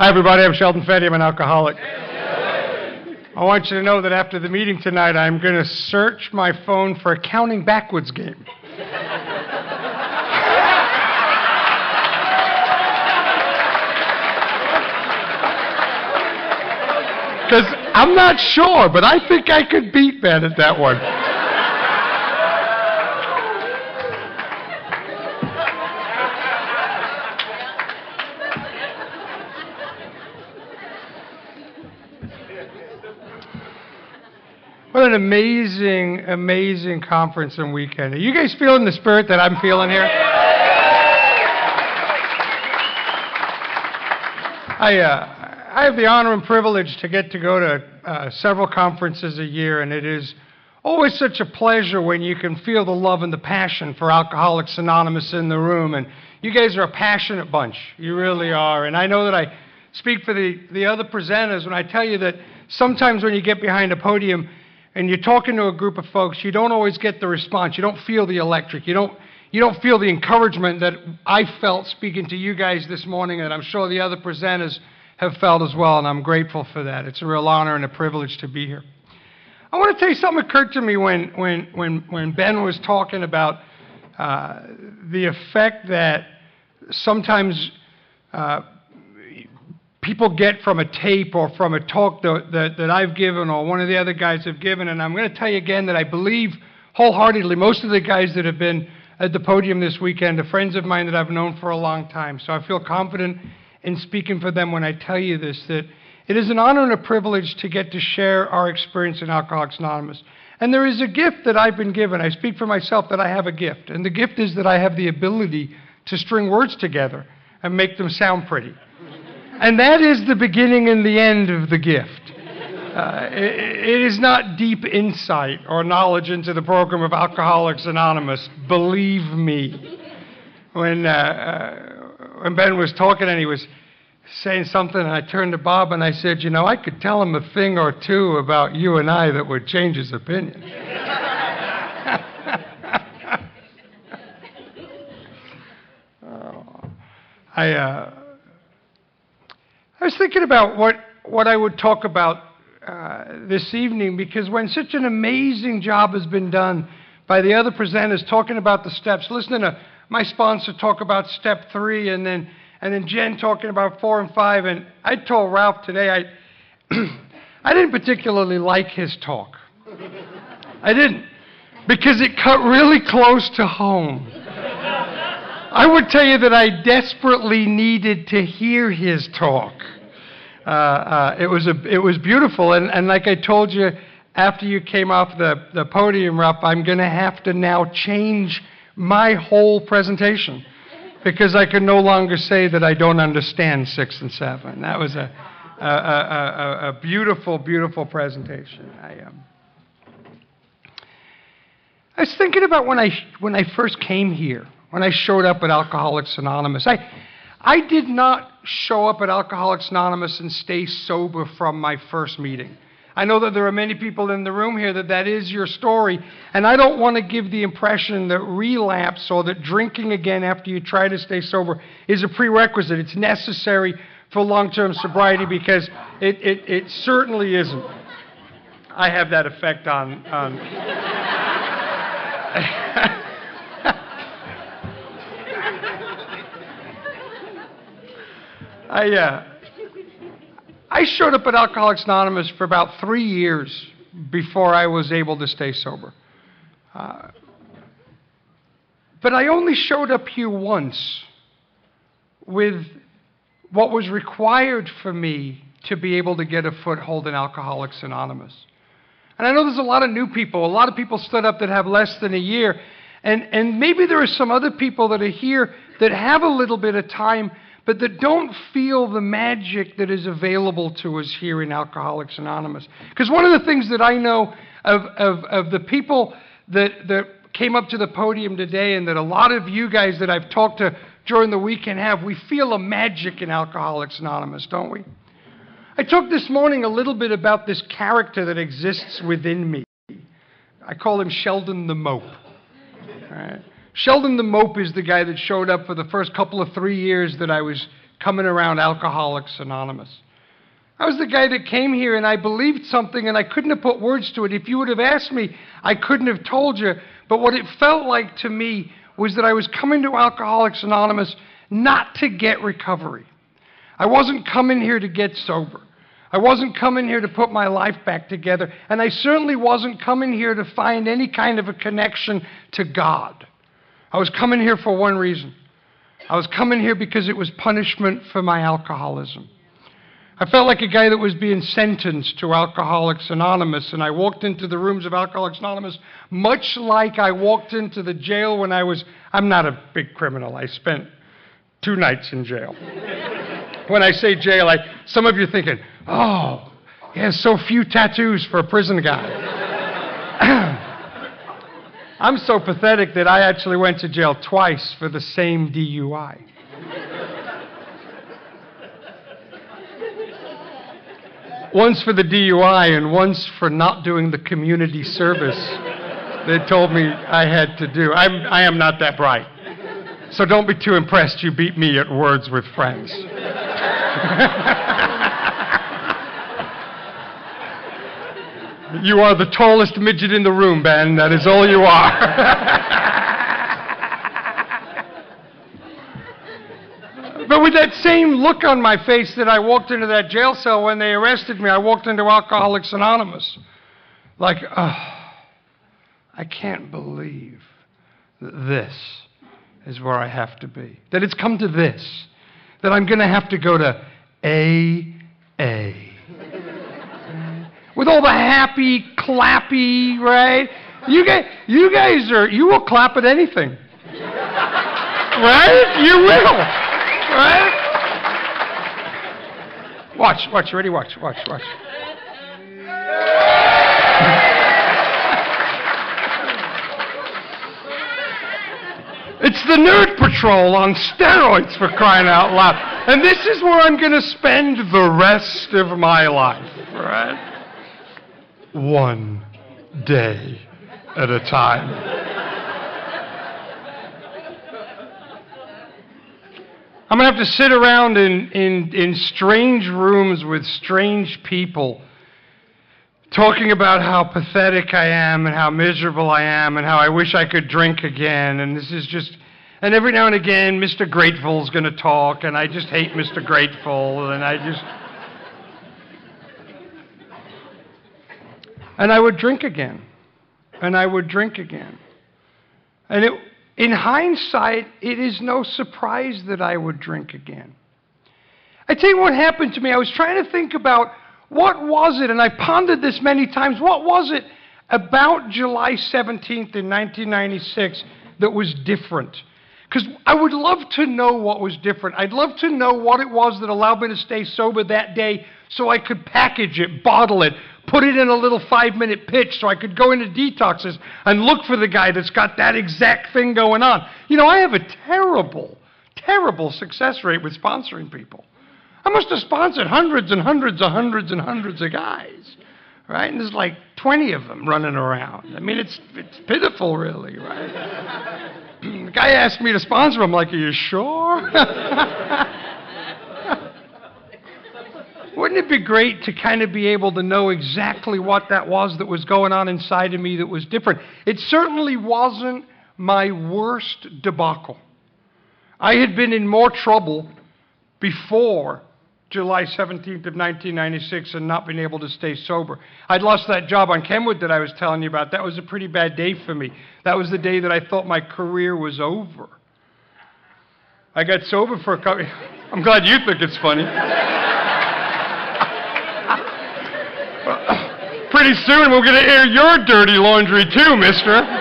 Hi, everybody. I'm Sheldon Fetty. I'm an alcoholic. I want you to know that after the meeting tonight, I'm going to search my phone for a counting backwards game. Because I'm not sure, but I think I could beat Ben at that one. What an amazing, amazing conference and weekend. Are you guys feeling the spirit that I'm feeling here? I have the honor and privilege to get to go to several conferences a year, and it is always such a pleasure when you can feel the love and the passion for Alcoholics Anonymous in the room. And you guys are a passionate bunch. You really are. And I know that I speak for the other presenters when I tell you that sometimes when you get behind a podium and you're talking to a group of folks, you don't always get the response. You don't feel the electric. You don't feel the encouragement that I felt speaking to you guys this morning, and I'm sure the other presenters have felt as well, and I'm grateful for that. It's a real honor and a privilege to be here. I want to tell you something occurred to me when Ben was talking about the effect that sometimes people get from a tape or from a talk that I've given or one of the other guys have given. And I'm going to tell you again that I believe wholeheartedly most of the guys that have been at the podium this weekend are friends of mine that I've known for a long time. So I feel confident in speaking for them when I tell you this, that it is an honor and a privilege to get to share our experience in Alcoholics Anonymous. And there is a gift that I've been given. I speak for myself that I have a gift. And the gift is that I have the ability to string words together and make them sound pretty. And that is the beginning and the end of the gift. It is not deep insight or knowledge into the program of Alcoholics Anonymous. Believe me. When Ben was talking and he was saying something, and I turned to Bob and I said, you know, I could tell him a thing or two about you and I that would change his opinion. I was thinking about what I would talk about this evening, because when such an amazing job has been done by the other presenters talking about the steps, listening to my sponsor talk about step 3, and then Jen talking about 4 and 5, and I told Ralph today I didn't particularly like his talk. I didn't, because it cut really close to home. I would tell you that I desperately needed to hear his talk. It was beautiful, and like I told you after you came off the podium, Ralph, I'm going to have to now change my whole presentation because I can no longer say that I don't understand 6 and 7. That was a beautiful, beautiful presentation. I was thinking about when I first came here. When I showed up at Alcoholics Anonymous, I did not show up at Alcoholics Anonymous and stay sober from my first meeting. I know that there are many people in the room here that is your story, and I don't want to give the impression that relapse or that drinking again after you try to stay sober is a prerequisite. It's necessary for long-term sobriety, because it certainly isn't. I have that effect on I showed up at Alcoholics Anonymous for about 3 years before I was able to stay sober. But I only showed up here once with what was required for me to be able to get a foothold in Alcoholics Anonymous. And I know there's a lot of new people. A lot of people stood up that have less than a year. And maybe there are some other people that are here that have a little bit of time, but that don't feel the magic that is available to us here in Alcoholics Anonymous. Because one of the things that I know of the people that came up to the podium today, and that a lot of you guys that I've talked to during the weekend have, we feel a magic in Alcoholics Anonymous, don't we? I talked this morning a little bit about this character that exists within me. I call him Sheldon the Mope. All right. Sheldon the Mope is the guy that showed up for the first couple of 3 years that I was coming around Alcoholics Anonymous. I was the guy that came here and I believed something and I couldn't have put words to it. If you would have asked me, I couldn't have told you. But what it felt like to me was that I was coming to Alcoholics Anonymous not to get recovery. I wasn't coming here to get sober. I wasn't coming here to put my life back together. And I certainly wasn't coming here to find any kind of a connection to God. I was coming here for one reason. I was coming here because it was punishment for my alcoholism. I felt like a guy that was being sentenced to Alcoholics Anonymous, and I walked into the rooms of Alcoholics Anonymous much like I walked into the jail when I'm not a big criminal. I spent 2 nights in jail. When I say jail, some of you are thinking, oh, he has so few tattoos for a prison guy. I'm so pathetic that I actually went to jail twice for the same DUI. Once for the DUI and once for not doing the community service they told me I had to do. I am not that bright. So don't be too impressed you beat me at Words with Friends. You are the tallest midget in the room, Ben. That is all you are. But with that same look on my face that I walked into that jail cell when they arrested me, I walked into Alcoholics Anonymous. Like, I can't believe that this is where I have to be. That it's come to this. That I'm going to have to go to AA. With all the happy, clappy, right? You guys you will clap at anything. Right? You will. Right? Watch, ready? Watch. It's the Nerd Patrol on steroids, for crying out loud. And this is where I'm going to spend the rest of my life, right? One day at a time. I'm going to have to sit around in strange rooms with strange people talking about how pathetic I am and how miserable I am and how I wish I could drink again. And this is just... And every now and again, Mr. Grateful's going to talk, and I just hate Mr. Grateful, and I would drink again. And I would drink again. And in hindsight, it is no surprise that I would drink again. I tell you what happened to me. I was trying to think about what was it, and I pondered this many times, what was it about July 17th in 1996 that was different? Because I would love to know what was different. I'd love to know what it was that allowed me to stay sober that day so I could package it, bottle it, put it in a little 5-minute pitch so I could go into detoxes and look for the guy that's got that exact thing going on. You know, I have a terrible, terrible success rate with sponsoring people. I must have sponsored hundreds and hundreds and hundreds and hundreds of guys, right? And there's like 20 of them running around. I mean, it's pitiful, really, right? The guy asked me to sponsor him. I'm like, are you sure? Wouldn't it be great to kind of be able to know exactly what that was going on inside of me that was different? It certainly wasn't my worst debacle. I had been in more trouble before July 17th of 1996 and not been able to stay sober. I'd lost that job on Kenwood that I was telling you about. That was a pretty bad day for me. That was the day that I thought my career was over. I got sober for a couple... I'm glad you think it's funny. Pretty soon we're going to air your dirty laundry too, mister.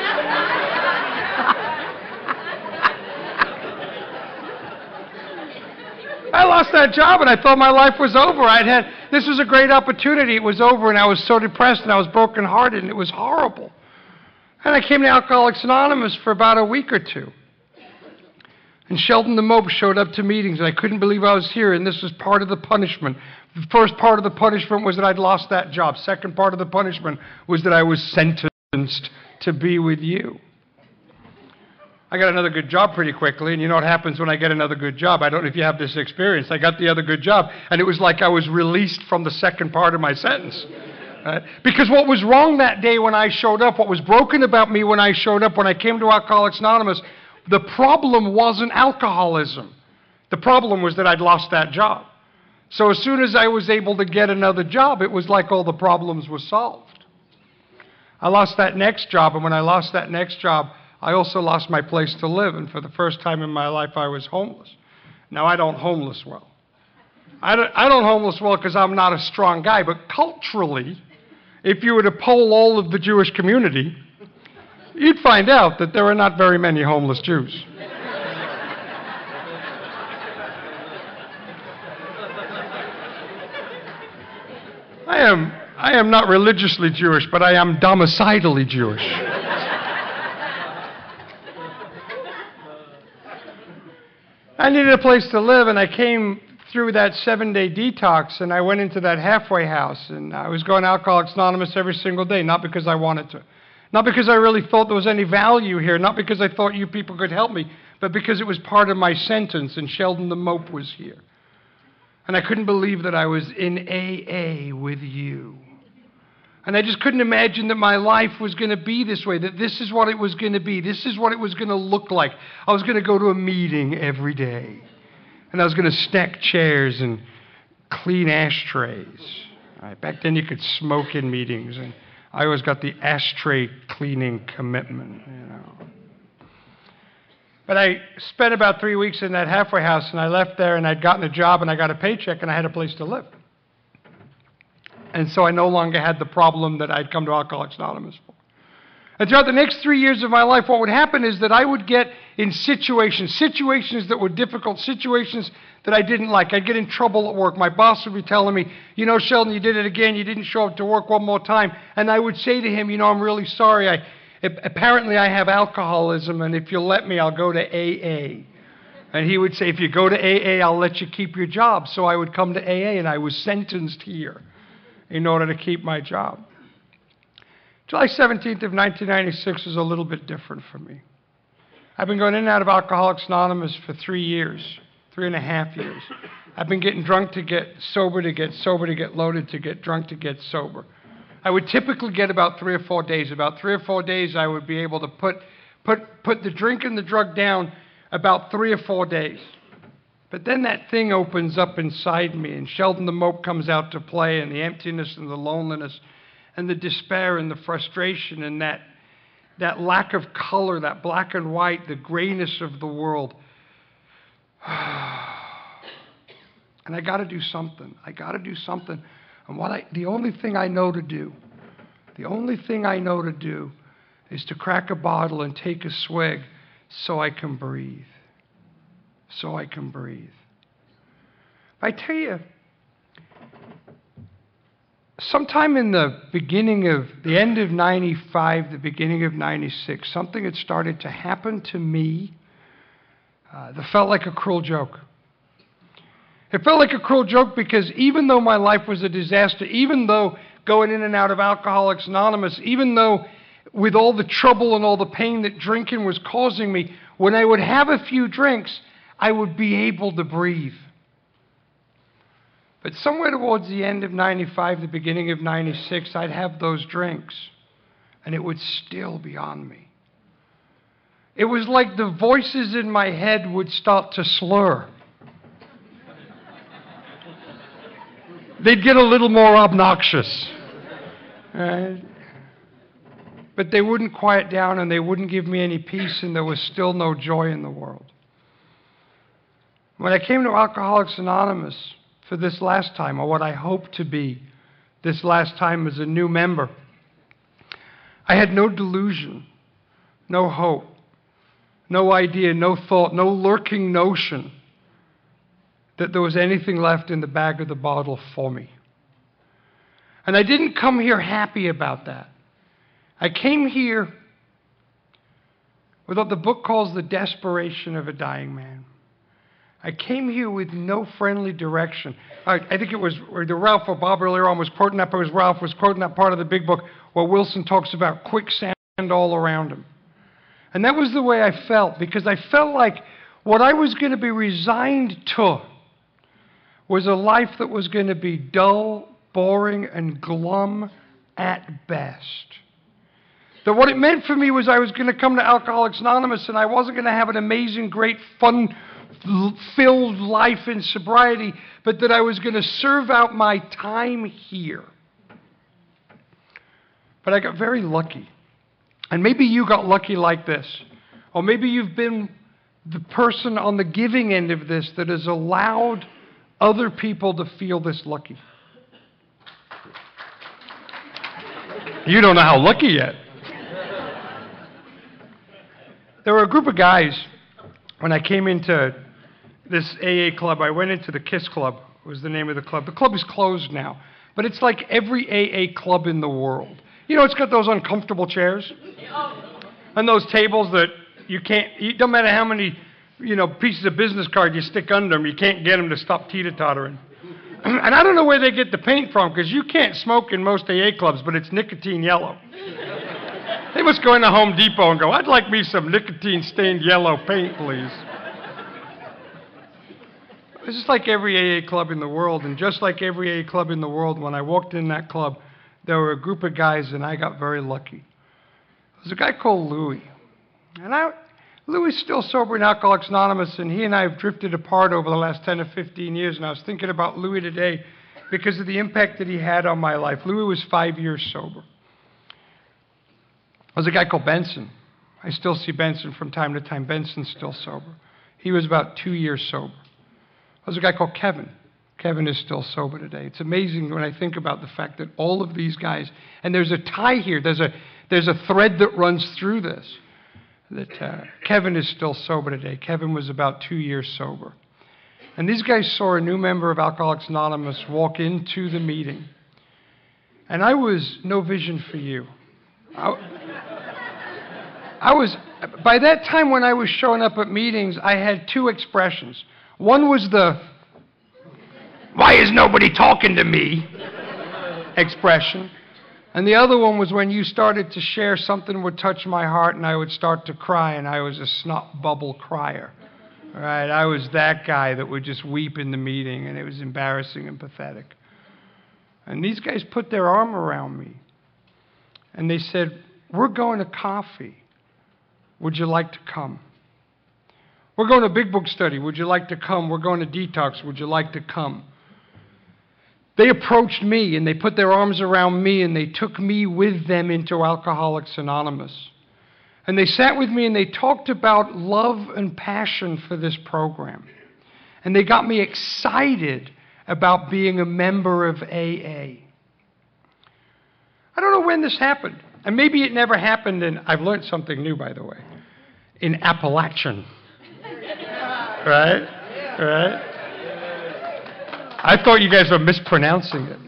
I lost that job and I thought my life was over. This was a great opportunity. It was over and I was so depressed and I was brokenhearted and it was horrible. And I came to Alcoholics Anonymous for about a week or two. And Sheldon the Mope showed up to meetings and I couldn't believe I was here and this was part of the punishment. The first part of the punishment was that I'd lost that job. Second part of the punishment was that I was sentenced to be with you. I got another good job pretty quickly, and you know what happens when I get another good job? I don't know if you have this experience. I got the other good job, and it was like I was released from the second part of my sentence. Because what was wrong that day when I showed up, what was broken about me when I showed up, when I came to Alcoholics Anonymous, the problem wasn't alcoholism. The problem was that I'd lost that job. So as soon as I was able to get another job, it was like all the problems were solved. I lost that next job, and when I lost that next job, I also lost my place to live, and for the first time in my life, I was homeless. Now, I don't homeless well. I don't homeless well because I'm not a strong guy, but culturally, if you were to poll all of the Jewish community, you'd find out that there are not very many homeless Jews. I am not religiously Jewish, but I am domicilially Jewish. I needed a place to live, and I came through that 7-day detox, and I went into that halfway house, and I was going to Alcoholics Anonymous every single day, not because I wanted to, not because I really thought there was any value here, not because I thought you people could help me, but because it was part of my sentence, and Sheldon the Mope was here. And I couldn't believe that I was in AA with you. And I just couldn't imagine that my life was going to be this way, that this is what it was going to be. This is what it was going to look like. I was going to go to a meeting every day. And I was going to stack chairs and clean ashtrays. Back then you could smoke in meetings, and I always got the ashtray cleaning commitment, you know. But I spent about 3 weeks in that halfway house, and I left there, and I'd gotten a job, and I got a paycheck, and I had a place to live. And so I no longer had the problem that I'd come to Alcoholics Anonymous for. And throughout the next 3 years of my life, what would happen is that I would get in situations that were difficult, situations that I didn't like. I'd get in trouble at work. My boss would be telling me, you know, Sheldon, you did it again. You didn't show up to work one more time. And I would say to him, you know, I'm really sorry. Apparently I have alcoholism, and if you'll let me, I'll go to AA. And he would say, if you go to AA, I'll let you keep your job. So I would come to AA, and I was sentenced here in order to keep my job. July 17th of 1996 was a little bit different for me. I've been going in and out of Alcoholics Anonymous for 3 years, 3.5 years. I've been getting drunk to get sober, to get sober, to get loaded, to get drunk, to get sober. I would typically get about 3 or 4 days. About 3 or 4 days, I would be able to put the drink and the drug down about 3 or 4 days. But then that thing opens up inside me, and Sheldon the Mope comes out to play, and the emptiness and the loneliness and the despair and the frustration and that lack of color, that black and white, the grayness of the world. And I got to do something. I got to do something. And the only thing I know to do is to crack a bottle and take a swig so I can breathe. So I can breathe. I tell you, sometime in the end of 95, the beginning of 96, something had started to happen to me that felt like a cruel joke. It felt like a cruel joke because even though my life was a disaster, even though going in and out of Alcoholics Anonymous, even though with all the trouble and all the pain that drinking was causing me, when I would have a few drinks, I would be able to breathe. But somewhere towards the end of 95, the beginning of 96, I'd have those drinks, and it would still be on me. It was like the voices in my head would start to slur. They'd get a little more obnoxious. But they wouldn't quiet down, and they wouldn't give me any peace, and there was still no joy in the world. When I came to Alcoholics Anonymous for this last time, or what I hope to be this last time as a new member, I had no delusion, no hope, no idea, no thought, no lurking notion that there was anything left in the bag of the bottle for me. And I didn't come here happy about that. I came here with what the book calls the desperation of a dying man. I came here with no friendly direction. I think it was either Ralph or Bob earlier on was quoting that, but it was Ralph was quoting that part of the big book where Wilson talks about quicksand all around him. And that was the way I felt, because I felt like what I was going to be resigned to was a life that was going to be dull, boring, and glum at best. That what it meant for me was I was going to come to Alcoholics Anonymous and I wasn't going to have an amazing, great, fun-filled life in sobriety, but that I was going to serve out my time here. But I got very lucky. And maybe you got lucky like this. Or maybe you've been the person on the giving end of this that has allowed other people to feel this lucky. You don't know how lucky yet. There were a group of guys, when I came into this AA club, I went into the KISS Club, was the name of the club. The club is closed now, but it's like every AA club in the world. You know, it's got those uncomfortable chairs and those tables that it don't matter how many, pieces of business card you stick under them, you can't get them to stop teeter-tottering. And I don't know where they get the paint from, because you can't smoke in most AA clubs, but it's nicotine yellow. They must go into Home Depot and go, I'd like me some nicotine-stained yellow paint, please. It's just like every AA club in the world, and just like every AA club in the world, when I walked in that club, there were a group of guys, and I got very lucky. There's a guy called Louis. And Louis is still sober in Alcoholics Anonymous, and he and I have drifted apart over the last 10 or 15 years, and I was thinking about Louis today because of the impact that he had on my life. Louis was 5 years sober. There's a guy called Benson. I still see Benson from time to time. Benson's still sober. He was about 2 years sober. There's a guy called Kevin. Kevin is still sober today. It's amazing when I think about the fact that all of these guys, and there's a tie here, there's a thread that runs through this, that Kevin is still sober today. Kevin was about 2 years sober. And these guys saw a new member of Alcoholics Anonymous walk into the meeting. And I was no vision for you. By that time when I was showing up at meetings, I had two expressions. One was the, why is nobody talking to me expression. And the other one was when you started to share, something would touch my heart and I would start to cry, and I was a snot bubble crier. All right? I was that guy that would just weep in the meeting, and it was embarrassing and pathetic. And these guys put their arm around me. And they said, we're going to coffee. Would you like to come? We're going to Big Book study. Would you like to come? We're going to detox. Would you like to come? They approached me, and they put their arms around me, and they took me with them into Alcoholics Anonymous. And they sat with me, and they talked about love and passion for this program. And they got me excited about being a member of AA. I don't know when this happened. And maybe it never happened, and I've learned something new, by the way, in Appalachian. Right? Right? I thought you guys were mispronouncing it.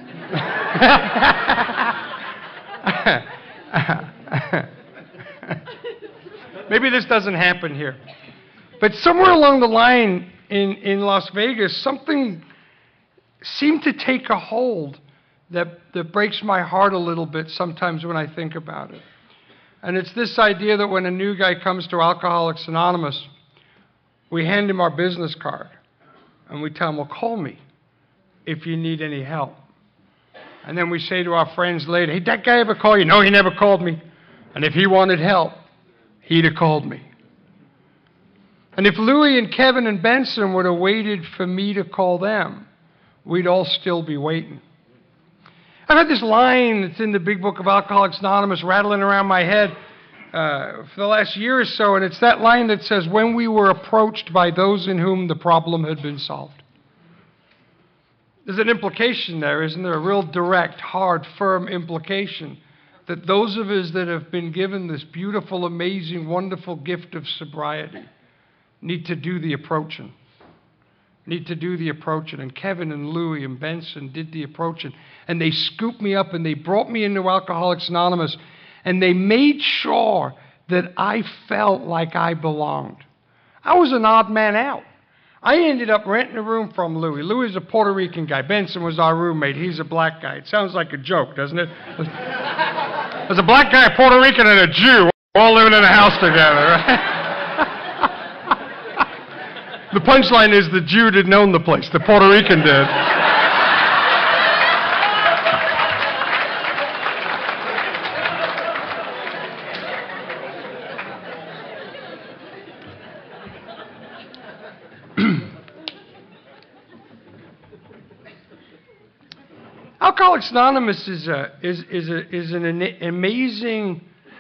Maybe this doesn't happen here. But somewhere along the line in Las Vegas, something seemed to take a hold that breaks my heart a little bit sometimes when I think about it. And it's this idea that when a new guy comes to Alcoholics Anonymous, we hand him our business card, and we tell him, well, call me if you need any help. And then we say to our friends later, hey, did that guy ever call you? No, he never called me. And if he wanted help, he'd have called me. And if Louis and Kevin and Benson would have waited for me to call them, we'd all still be waiting. I've had this line that's in the Big Book of Alcoholics Anonymous rattling around my head for the last year or so, and it's that line that says, when we were approached by those in whom the problem had been solved. There's an implication there, isn't there? A real direct, hard, firm implication that those of us that have been given this beautiful, amazing, wonderful gift of sobriety need to do the approaching. Need to do the approaching. And Kevin and Louis and Benson did the approaching. And they scooped me up and they brought me into Alcoholics Anonymous. And they made sure that I felt like I belonged. I was an odd man out. I ended up renting a room from Louis. Louis is a Puerto Rican guy. Benson was our roommate. He's a black guy. It sounds like a joke, doesn't it? There's a black guy, a Puerto Rican, and a Jew. We're all living in a house together, right? The punchline is the Jew didn't own the place. The Puerto Rican did. Alcoholics Anonymous is an amazing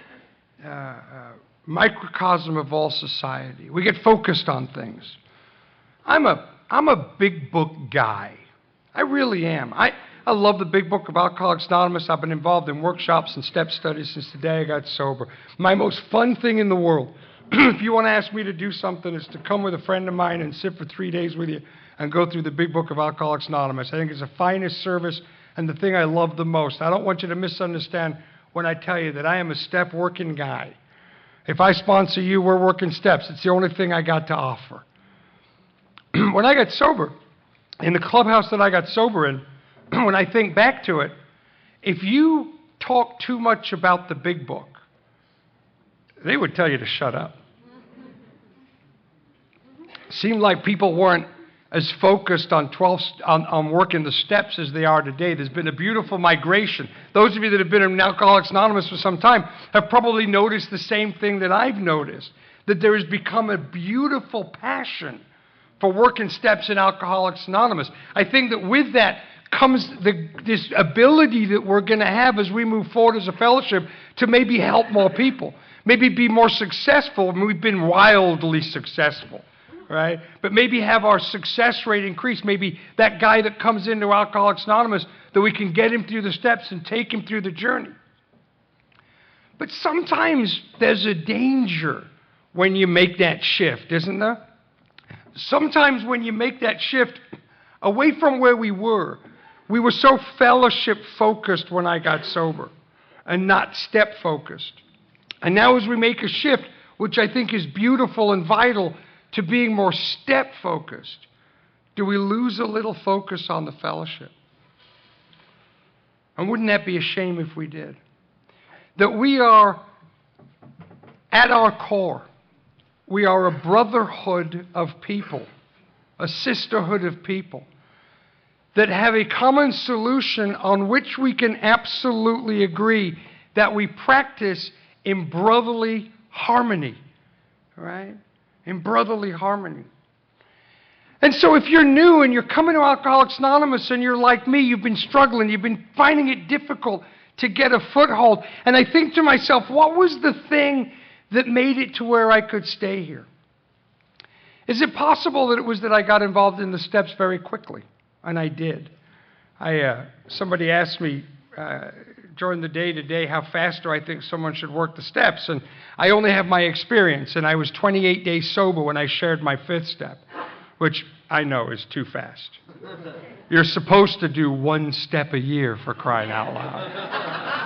microcosm of all society. We get focused on things. I'm a big book guy. I really am. I love the big book of Alcoholics Anonymous. I've been involved in workshops and step studies since the day I got sober. My most fun thing in the world, if you want to ask me to do something, is to come with a friend of mine and sit for 3 days with you and go through the big book of Alcoholics Anonymous. I think it's the finest service and the thing I love the most. I don't want you to misunderstand when I tell you that I am a step working guy. If I sponsor you, we're working steps. It's the only thing I got to offer. When I got sober, in the clubhouse that I got sober in, when I think back to it, if you talk too much about the big book, they would tell you to shut up. It seemed like people weren't as focused on working the steps as they are today. There's been a beautiful migration. Those of you that have been in Alcoholics Anonymous for some time have probably noticed the same thing that I've noticed, that there has become a beautiful passion for working steps in Alcoholics Anonymous. I think that with that comes this ability that we're going to have as we move forward as a fellowship to maybe help more people, maybe be more successful. I mean, we've been wildly successful, right? But maybe have our success rate increase. Maybe that guy that comes into Alcoholics Anonymous, that we can get him through the steps and take him through the journey. But sometimes there's a danger when you make that shift, isn't there? Sometimes when you make that shift away from where we were so fellowship focused when I got sober and not step focused. And now as we make a shift, which I think is beautiful and vital, to being more step focused, do we lose a little focus on the fellowship? And wouldn't that be a shame if we did? That we are, at our core, we are a brotherhood of people, a sisterhood of people that have a common solution on which we can absolutely agree that we practice in brotherly harmony, right? In brotherly harmony. And so if you're new and you're coming to Alcoholics Anonymous and you're like me, you've been struggling, you've been finding it difficult to get a foothold, and I think to myself, what was the thing that made it to where I could stay here? Is it possible that it was that I got involved in the steps very quickly? And I did. Somebody asked me during the day today, how fast do I think someone should work the steps? And I only have my experience, and I was 28 days sober when I shared my 5th step, which I know is too fast. You're supposed to do 1 step a year, for crying out loud.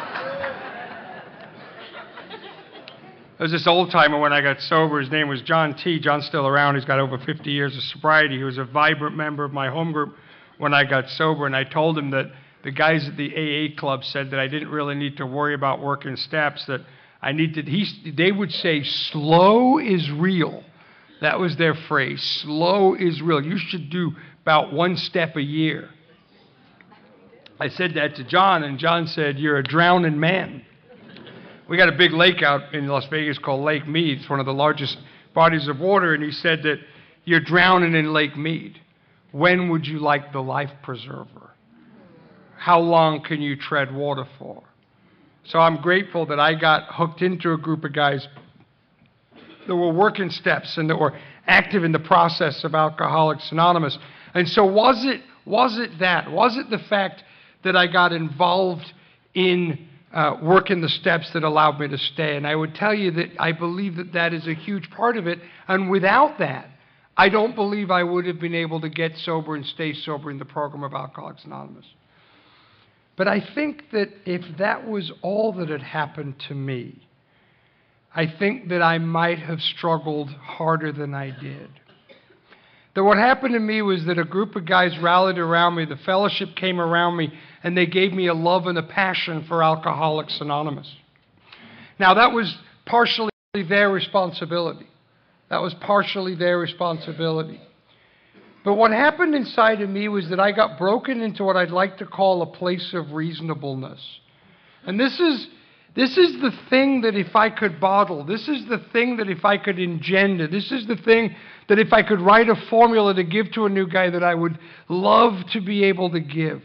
There was this old-timer when I got sober. His name was John T. John's still around. He's got over 50 years of sobriety. He was a vibrant member of my home group when I got sober, and I told him that the guys at the AA club said that I didn't really need to worry about working steps, that I needed, they would say, slow is real. That was their phrase, slow is real. You should do about 1 step a year. I said that to John, and John said, you're a drowning man. We got a big lake out in Las Vegas called Lake Mead. It's one of the largest bodies of water, and he said that you're drowning in Lake Mead. When would you like the life preserver? How long can you tread water for? So I'm grateful that I got hooked into a group of guys that were working steps and that were active in the process of Alcoholics Anonymous. And so was it the fact that I got involved in working the steps that allowed me to stay? And I would tell you that I believe that that is a huge part of it. And without that, I don't believe I would have been able to get sober and stay sober in the program of Alcoholics Anonymous. But I think that if that was all that had happened to me, I think that I might have struggled harder than I did. That what happened to me was that a group of guys rallied around me, the fellowship came around me, and they gave me a love and a passion for Alcoholics Anonymous. Now, that was partially their responsibility. That was partially their responsibility. But what happened inside of me was that I got broken into what I'd like to call a place of reasonableness. And this is the thing that if I could bottle, this is the thing that if I could engender, this is the thing that if I could write a formula to give to a new guy that I would love to be able to give.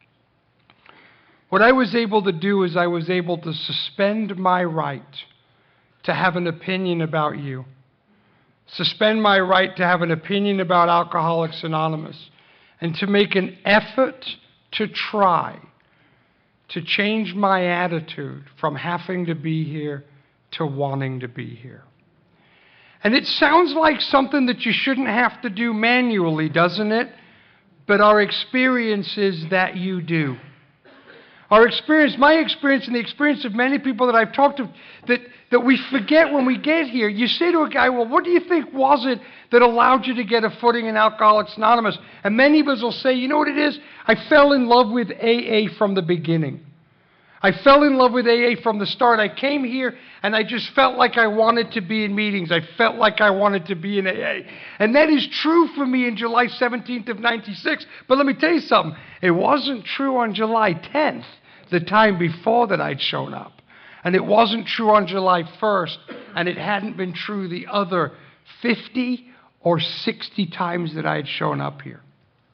What I was able to do is I was able to suspend my right to have an opinion about you. Suspend my right to have an opinion about Alcoholics Anonymous, and to make an effort to try to change my attitude from having to be here to wanting to be here. And it sounds like something that you shouldn't have to do manually, doesn't it? But our experience is that you do. Our experience, my experience, and the experience of many people that I've talked to, that we forget when we get here. You say to a guy, well, what do you think was it that allowed you to get a footing in Alcoholics Anonymous? And many of us will say, you know what it is? I fell in love with AA from the beginning. I fell in love with AA from the start. I came here and I just felt like I wanted to be in meetings. I felt like I wanted to be in AA. And that is true for me in July 17th of 96. But let me tell you something. It wasn't true on July 10th, the time before that I'd shown up. And it wasn't true on July 1st. And it hadn't been true the other 50 or 60 times that I had shown up here.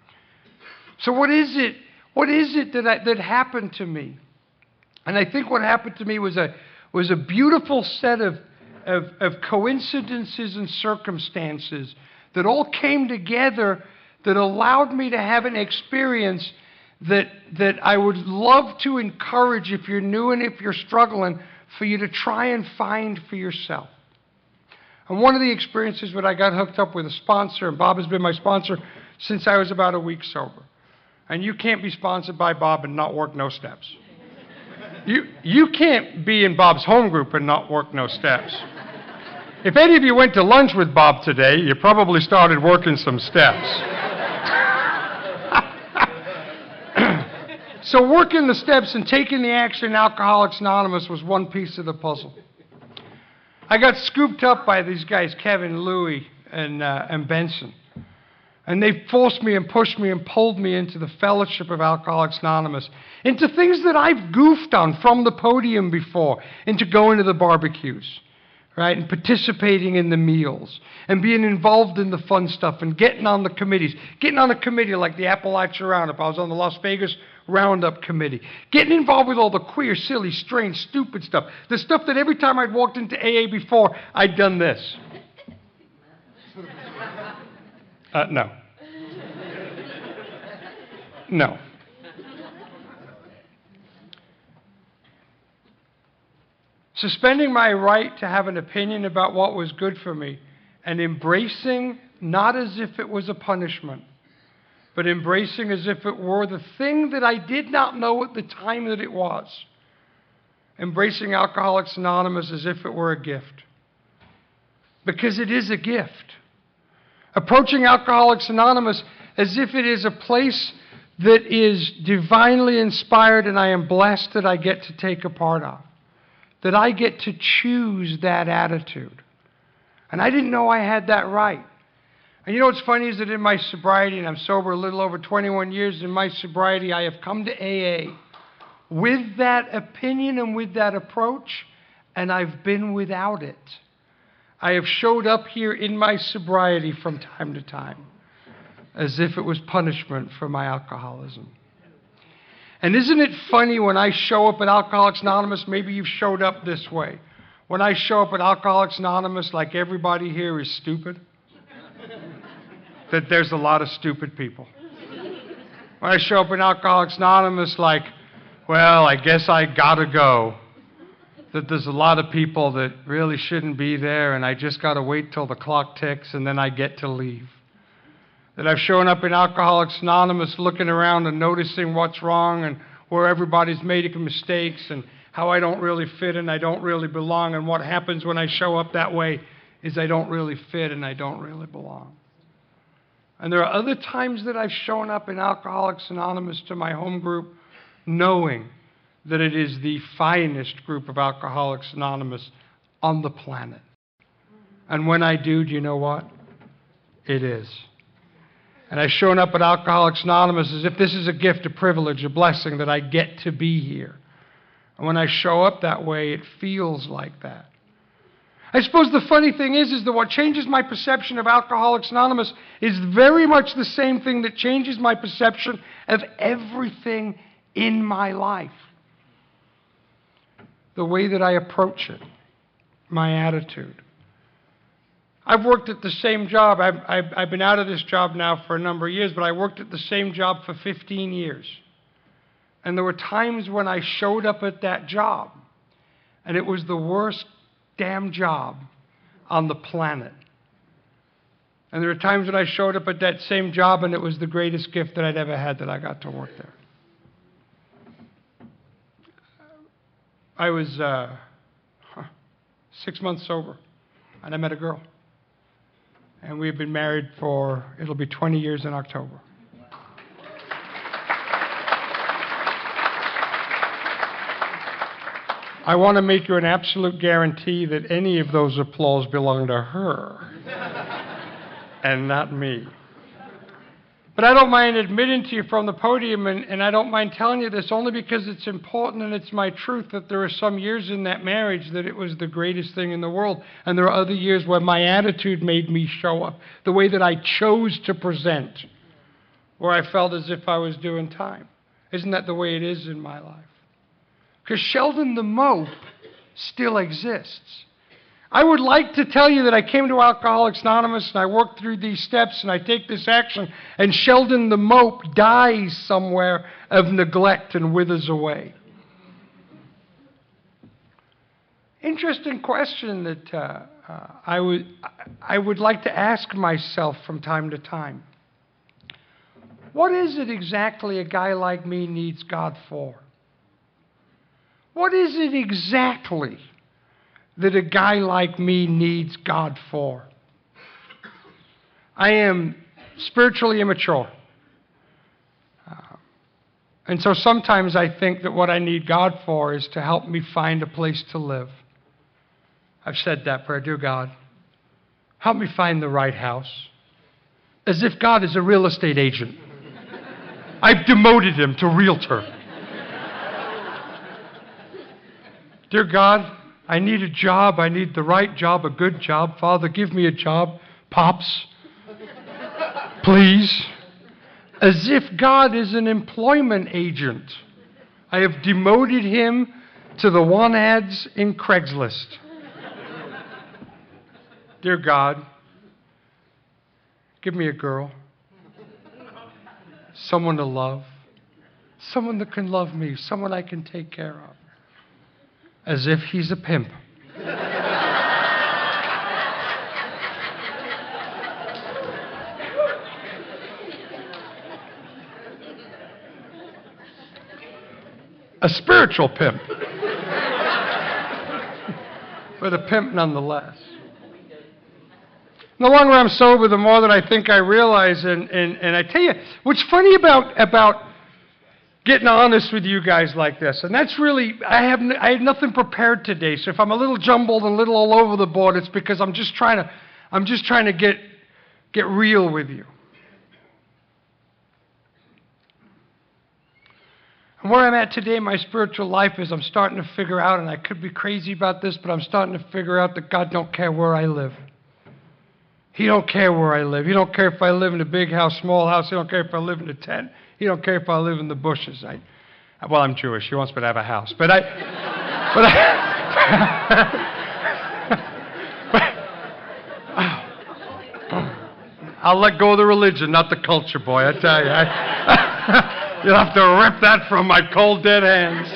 So what is it? What is it that happened to me? And I think what happened to me was a beautiful set of coincidences and circumstances that all came together that allowed me to have an experience that I would love to encourage, if you're new and if you're struggling, for you to try and find for yourself. And one of the experiences when I got hooked up with a sponsor, and Bob has been my sponsor since I was about a week sober. And you can't be sponsored by Bob and not work no steps. You can't be in Bob's home group and not work no steps. If any of you went to lunch with Bob today, you probably started working some steps. So working the steps and taking the action in Alcoholics Anonymous was one piece of the puzzle. I got scooped up by these guys, Kevin, Louie, and Benson. And they forced me and pushed me and pulled me into the fellowship of Alcoholics Anonymous, into things that I've goofed on from the podium before, into going to the barbecues, right, and participating in the meals, and being involved in the fun stuff, and getting on the committees. Getting on a committee like the Appalachia Roundup. I was on the Las Vegas Roundup Committee. Getting involved with all the queer, silly, strange, stupid stuff. The stuff that every time I'd walked into AA before, I'd done this. No. No. Suspending my right to have an opinion about what was good for me and embracing not as if it was a punishment, but embracing as if it were the thing that I did not know at the time that it was. Embracing Alcoholics Anonymous as if it were a gift. Because it is a gift. Approaching Alcoholics Anonymous as if it is a place that is divinely inspired and I am blessed that I get to take a part of. That I get to choose that attitude. And I didn't know I had that right. And you know what's funny is that in my sobriety, and I'm sober a little over 21 years, in my sobriety I have come to AA with that opinion and with that approach, and I've been without it. I have showed up here in my sobriety from time to time as if it was punishment for my alcoholism. And isn't it funny when I show up at Alcoholics Anonymous, maybe you've showed up this way. When I show up at Alcoholics Anonymous like everybody here is stupid, that there's a lot of stupid people. When I show up in Alcoholics Anonymous like, well, I guess I gotta go. That there's a lot of people that really shouldn't be there and I just got to wait till the clock ticks and then I get to leave. That I've shown up in Alcoholics Anonymous looking around and noticing what's wrong and where everybody's making mistakes and how I don't really fit and I don't really belong, and what happens when I show up that way is I don't really fit and I don't really belong. And there are other times that I've shown up in Alcoholics Anonymous to my home group knowing that it is the finest group of Alcoholics Anonymous on the planet. And when I do you know what? It is. And I've shown up at Alcoholics Anonymous as if this is a gift, a privilege, a blessing that I get to be here. And when I show up that way, it feels like that. I suppose the funny thing is that what changes my perception of Alcoholics Anonymous is very much the same thing that changes my perception of everything in my life. The way that I approach it, my attitude. I've worked at the same job. I've been out of this job now for a number of years, but I worked at the same job for 15 years. And there were times when I showed up at that job, and it was the worst damn job on the planet. And there were times when I showed up at that same job, and it was the greatest gift that I'd ever had, that I got to work there. I was 6 months sober, and I met a girl. And we've been married for, it'll be 20 years in October. I want to make you an absolute guarantee that any of those applause belong to her and not me. But I don't mind admitting to you from the podium, and I don't mind telling you this only because it's important and it's my truth, that there are some years in that marriage that it was the greatest thing in the world. And there are other years where my attitude made me show up, the way that I chose to present, where I felt as if I was doing time. Isn't that the way it is in my life? Because Sheldon the Mope still exists. I would like to tell you that I came to Alcoholics Anonymous and I worked through these steps and I take this action, and Sheldon the Mope dies somewhere of neglect and withers away. Interesting question that I would like to ask myself from time to time. What is it exactly a guy like me needs God for? What is it exactly that a guy like me needs God for? I am spiritually immature. And so sometimes I think that what I need God for is to help me find a place to live. I've said that prayer. Dear God, help me find the right house. As if God is a real estate agent. I've demoted him to realtor. Dear God, I need a job. I need the right job, a good job. Father, give me a job. Pops, please. As if God is an employment agent. I have demoted him to the want ads in Craigslist. Dear God, give me a girl. Someone to love. Someone that can love me. Someone I can take care of. As if he's a pimp. A spiritual pimp. But a pimp nonetheless. The longer I'm sober, the more that I think I realize, and I tell you, what's funny about getting honest with you guys like this, and that's really, I had nothing prepared today, so if I'm a little jumbled and a little all over the board, it's because I'm just trying to get real with you. And where I'm at today in my spiritual life is I'm starting to figure out, and I could be crazy about this, but I'm starting to figure out that God don't care where I live. He don't care where I live. He don't care if I live in a big house, small house. He don't care if I live in a tent. He don't care if I live in the bushes. Well, I'm Jewish. He wants me to have a house. But I'll let go of the religion, not the culture, boy. I tell you. You'll have to rip that from my cold, dead hands.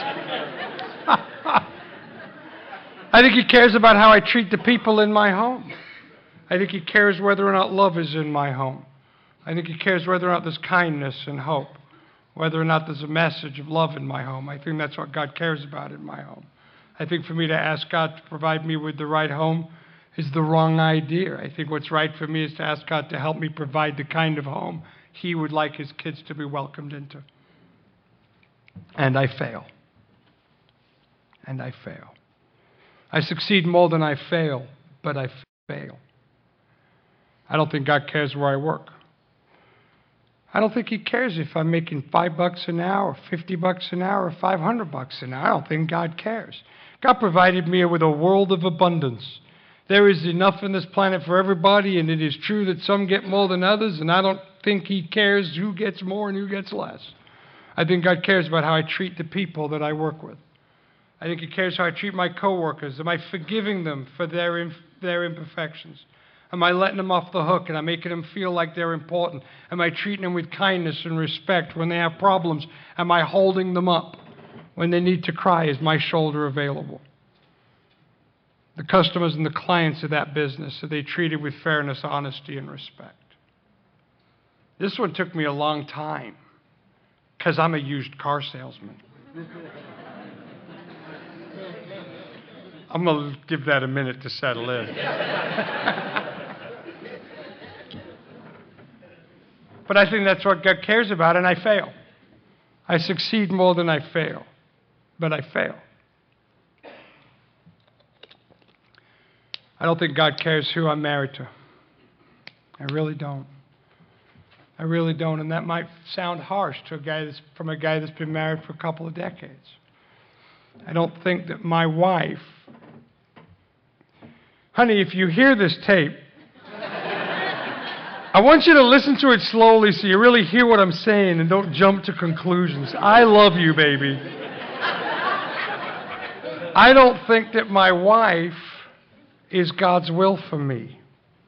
I think he cares about how I treat the people in my home. I think he cares whether or not love is in my home. I think he cares whether or not there's kindness and hope, whether or not there's a message of love in my home. I think that's what God cares about in my home. I think for me to ask God to provide me with the right home is the wrong idea. I think what's right for me is to ask God to help me provide the kind of home he would like his kids to be welcomed into. And I fail. And I fail. I succeed more than I fail, but I fail. I don't think God cares where I work. I don't think He cares if I'm making $5 an hour, $50 an hour, or $500 an hour. I don't think God cares. God provided me with a world of abundance. There is enough in this planet for everybody, and it is true that some get more than others, and I don't think He cares who gets more and who gets less. I think God cares about how I treat the people that I work with. I think He cares how I treat my coworkers. Am I forgiving them for their imperfections? Am I letting them off the hook and I'm making them feel like they're important? Am I treating them with kindness and respect when they have problems? Am I holding them up when they need to cry? Is my shoulder available? The customers and the clients of that business, are they treated with fairness, honesty, and respect? This one took me a long time because I'm a used car salesman. I'm going to give that a minute to settle in. But I think that's what God cares about, and I fail. I succeed more than I fail, but I fail. I don't think God cares who I'm married to. I really don't. I really don't, and that might sound harsh to from a guy that's been married for a couple of decades. I don't think that my wife... Honey, if you hear this tape, I want you to listen to it slowly so you really hear what I'm saying and don't jump to conclusions. I love you, baby. I don't think that my wife is God's will for me.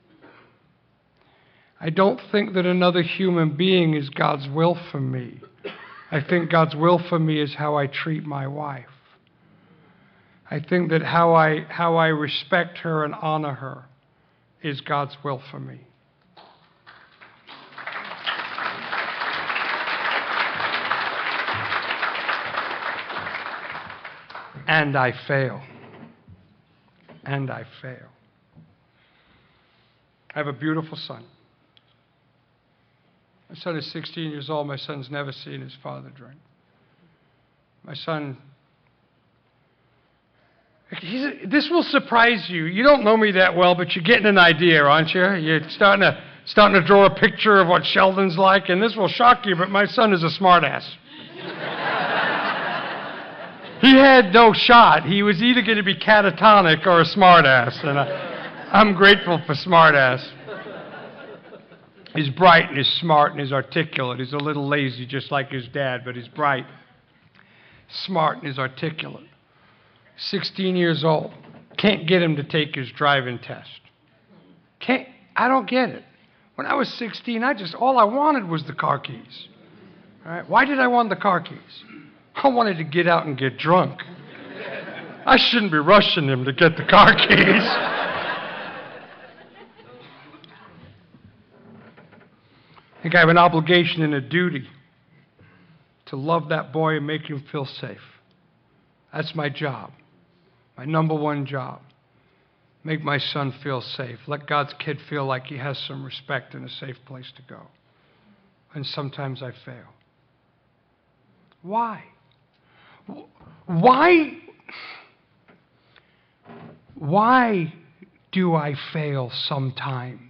I don't think that another human being is God's will for me. I think God's will for me is how I treat my wife. I think that how I respect her and honor her is God's will for me. And I fail. And I fail. I have a beautiful son. My son is 16 years old. My son's never seen his father drink. My son... This will surprise you. You don't know me that well, but you're getting an idea, aren't you? You're starting to draw a picture of what Sheldon's like, and this will shock you, but my son is a smartass. He had no shot. He was either going to be catatonic or a smartass, and I'm grateful for smartass. He's bright and he's smart and he's articulate. He's a little lazy, just like his dad, but he's bright, smart, and he's articulate. 16 years old. Can't get him to take his driving test. I don't get it. When I was 16, all I wanted was the car keys. All right? Why did I want the car keys? I wanted to get out and get drunk. I shouldn't be rushing him to get the car keys. I think I have an obligation and a duty to love that boy and make him feel safe. That's my job. My number one job. Make my son feel safe. Let God's kid feel like he has some respect and a safe place to go. And sometimes I fail. Why? Why do I fail sometimes?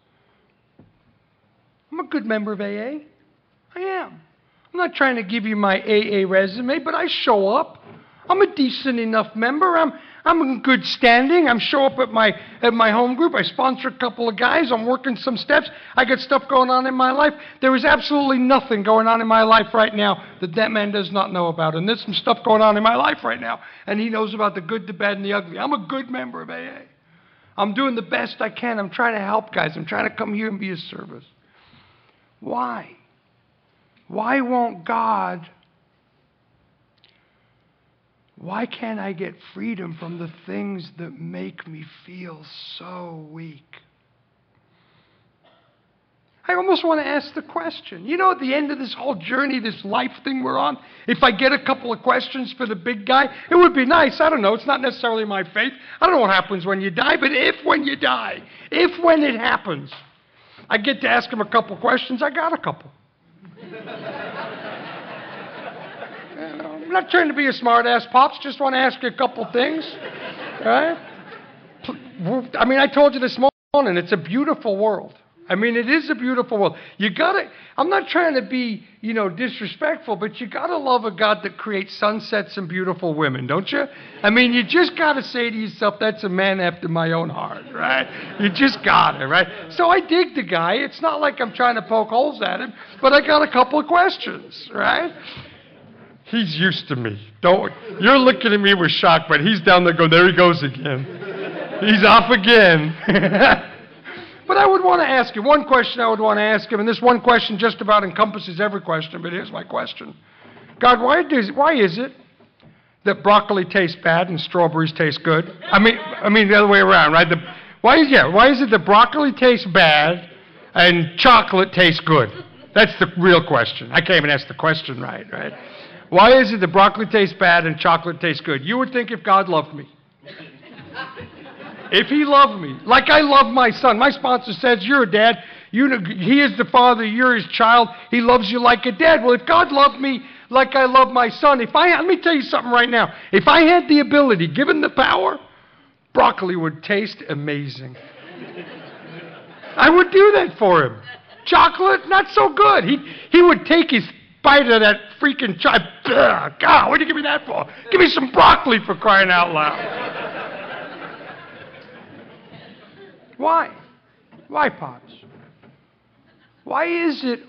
I'm a good member of AA. I am. I'm not trying to give you my AA resume, but I show up. I'm a decent enough member. I'm in good standing. I'm show up at my home group. I sponsor a couple of guys. I'm working some steps. I got stuff going on in my life. There is absolutely nothing going on in my life right now that man does not know about. And there's some stuff going on in my life right now, and he knows about the good, the bad, and the ugly. I'm a good member of AA. I'm doing the best I can. I'm trying to help guys. I'm trying to come here and be of service. Why? Why won't God... Why can't I get freedom from the things that make me feel so weak? I almost want to ask the question. You know, at the end of this whole journey, this life thing we're on, if I get a couple of questions for the big guy, it would be nice. I don't know. It's not necessarily my faith. I don't know what happens when you die, but when you die, when it happens, I get to ask him a couple questions, I got a couple. I'm not trying to be a smart-ass, Pops. Just want to ask you a couple things. Right? I mean, I told you this morning, it's a beautiful world. I mean, it is a beautiful world. I'm not trying to be, disrespectful, but you gotta love a God that creates sunsets and beautiful women, don't you? I mean, you just gotta say to yourself, that's a man after my own heart, right? You just gotta, right? So I dig the guy. It's not like I'm trying to poke holes at him, but I got a couple of questions, right? He's used to me. You're looking at me with shock, but he's down there going, there he goes again. He's off again. But I would want to ask you, one question I would want to ask him, and this one question just about encompasses every question, but here's my question. God, why is it that broccoli tastes bad and strawberries taste good? I mean the other way around, right? Why is it that broccoli tastes bad and chocolate tastes good? That's the real question. I can't even ask the question right? Why is it that broccoli tastes bad and chocolate tastes good? You would think if God loved me. If he loved me, like I love my son. My sponsor says, you're a dad. He is the father. You're his child. He loves you like a dad. Well, if God loved me like I love my son, let me tell you something right now. If I had the ability, given the power, broccoli would taste amazing. I would do that for him. Chocolate, not so good. He would take his bite of that freaking chocolate. God, what did you give me that for? Give me some broccoli, for crying out loud. Why? Why, Pops? Why is it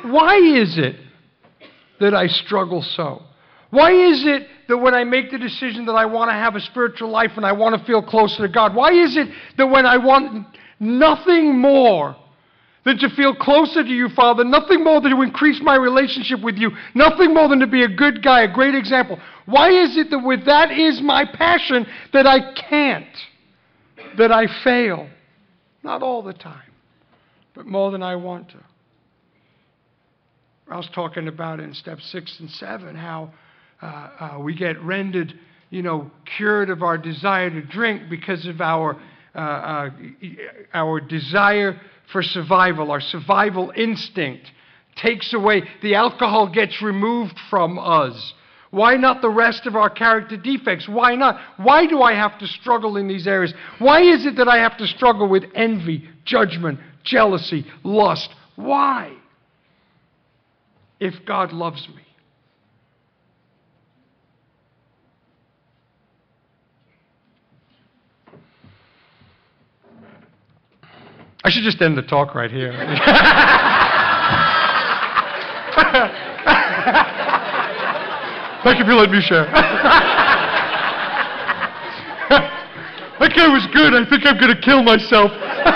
that I struggle so? Why is it that when I make the decision that I want to have a spiritual life and I want to feel closer to God, why is it that when I want nothing more than to feel closer to you, Father, nothing more than to increase my relationship with you, nothing more than to be a good guy, a great example, why is it that with that is my passion that I can't, that I fail? Not all the time, but more than I want to. I was talking about in step 6 and 7 how we get rendered, cured of our desire to drink because of our desire for survival. Our survival instinct takes away. The alcohol gets removed from us. Why not the rest of our character defects? Why not? Why do I have to struggle in these areas? Why is it that I have to struggle with envy, judgment, jealousy, lust? Why? If God loves me. I should just end the talk right here. Thank you for letting me share. That guy was good. I think I'm going to kill myself.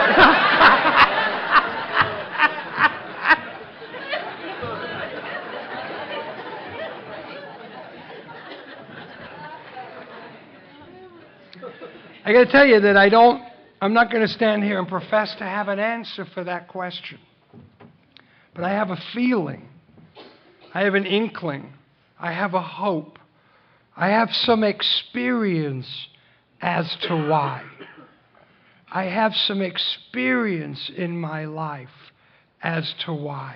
I got to tell you that I'm not going to stand here and profess to have an answer for that question. But I have a feeling. I have an inkling. I have a hope. I have some experience as to why. I have some experience in my life as to why.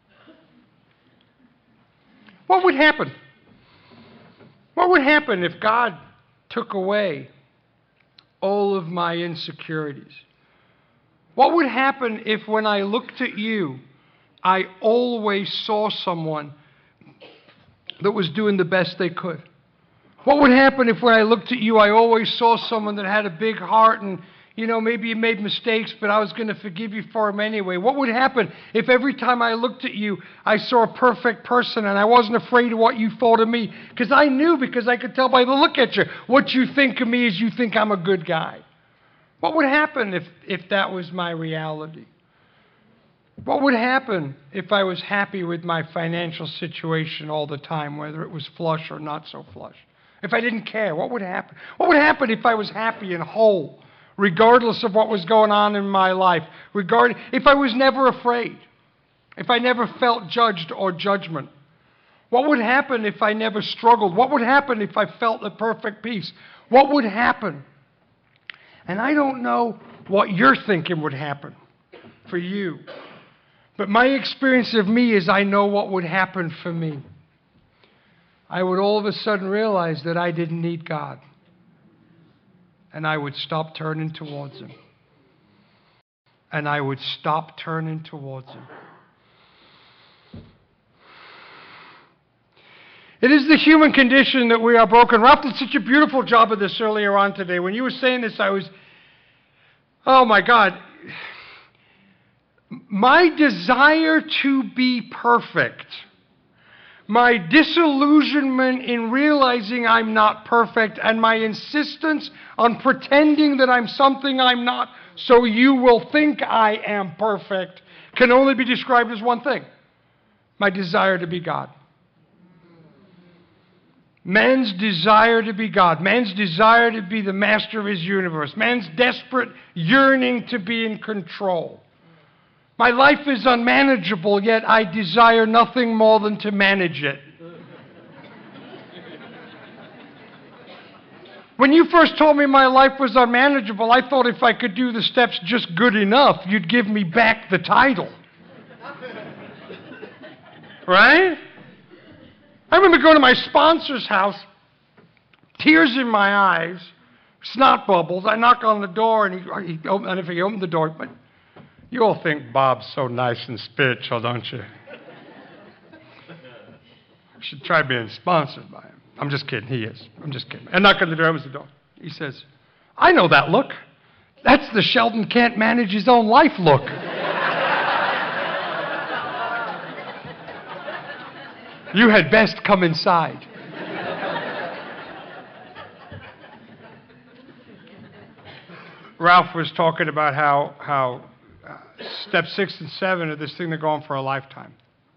What would happen? What would happen if God took away all of my insecurities? What would happen if when I looked at you, I always saw someone that was doing the best they could? What would happen if when I looked at you, I always saw someone that had a big heart and, maybe you made mistakes, but I was going to forgive you for them anyway? What would happen if every time I looked at you, I saw a perfect person and I wasn't afraid of what you thought of me? Because I knew, because I could tell by the look at you, what you think of me is you think I'm a good guy. What would happen if that was my reality? What would happen if I was happy with my financial situation all the time, whether it was flush or not so flush? If I didn't care, what would happen? What would happen if I was happy and whole, regardless of what was going on in my life? If I was never afraid, if I never felt judged or judgment? What would happen if I never struggled? What would happen if I felt the perfect peace? What would happen? And I don't know what you're thinking would happen for you. But my experience of me is I know what would happen for me. I would all of a sudden realize that I didn't need God. and I would stop turning towards him. And I would stop turning towards him. It is the human condition that we are broken. Ralph did such a beautiful job of this earlier on today. When you were saying this, oh my God. My desire to be perfect, my disillusionment in realizing I'm not perfect, and my insistence on pretending that I'm something I'm not so you will think I am perfect, can only be described as one thing: my desire to be God. Man's desire to be God, man's desire to be the master of his universe, man's desperate yearning to be in control. My life is unmanageable, yet I desire nothing more than to manage it. When you first told me my life was unmanageable, I thought if I could do the steps just good enough, you'd give me back the title. Right? I remember going to my sponsor's house, tears in my eyes, snot bubbles. I knock on the door, and he opened the door, but you all think Bob's so nice and spiritual, don't you? You should try being sponsored by him. I'm just kidding. He is. I'm just kidding. I knock on the door. Opens the door. He says, "I know that look. That's the Sheldon can't manage his own life look." You had best come inside. Ralph was talking about how step 6 and 7 are this thing that go on for a lifetime.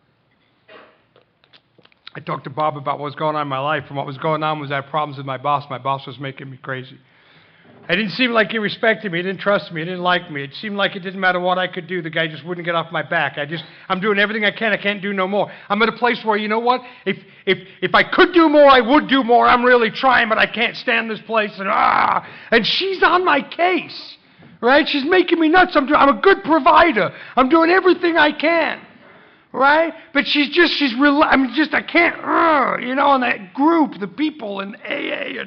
I talked to Bob about what was going on in my life, and what was going on was I had problems with my boss. My boss was making me crazy. It didn't seem like he respected me. He didn't trust me. He didn't like me. It seemed like it didn't matter what I could do. The guy just wouldn't get off my back. I'm doing everything I can. I can't do no more. I'm at a place where, you know what? If I could do more, I would do more. I'm really trying, but I can't stand this place. And she's on my case, right? She's making me nuts. I'm a good provider. I'm doing everything I can, right? But I can't, and that group, the people in AA,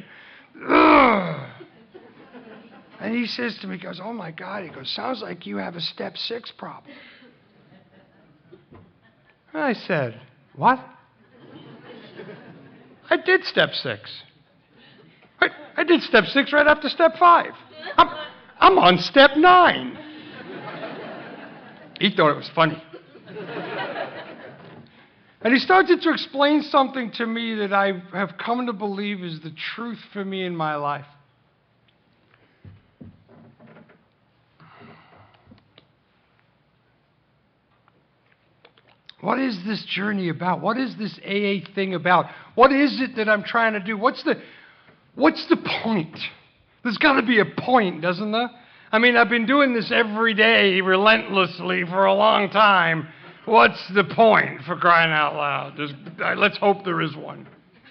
and he says to me, he goes, "Oh my God," he goes, "sounds like you have a step 6 problem." And I said, "What?" I did step 6. I did step 6 right after step 5. I'm on step 9. He thought it was funny. And he started to explain something to me that I have come to believe is the truth for me in my life. What is this journey about? What is this AA thing about? What is it that I'm trying to do? What's the point? There's got to be a point, doesn't there? I mean, I've been doing this every day, relentlessly, for a long time. What's the point, for crying out loud? Let's hope there is one.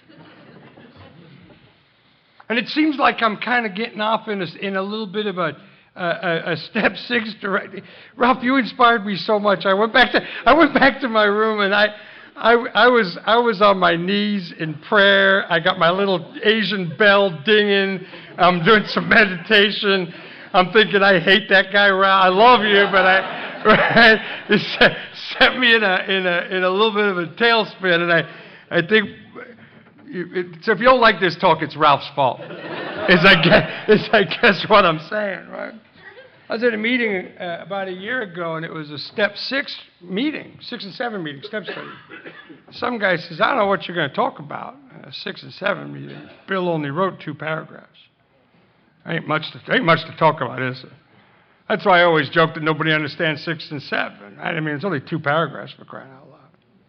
And it seems like I'm kind of getting off in a little bit of a step 6 direction. Ralph, you inspired me so much. I went back to my room, and I was on my knees in prayer. I got my little Asian bell dinging. I'm doing some meditation. I'm thinking, I hate that guy, Ralph. I love you, but it set me in a little bit of a tailspin, and I think. So if you don't like this talk, it's Ralph's fault. Is I guess what I'm saying, right? I was at a meeting about a year ago, and it was a step 6 meeting, 6 and 7 meeting, step study. Some guy says, "I don't know what you're going to talk about." 6 and 7 meeting. Bill only wrote 2 paragraphs. Ain't much to talk about, is it? That's why I always joke that nobody understands 6 and 7. Right? I mean, it's only 2 paragraphs, for crying out loud.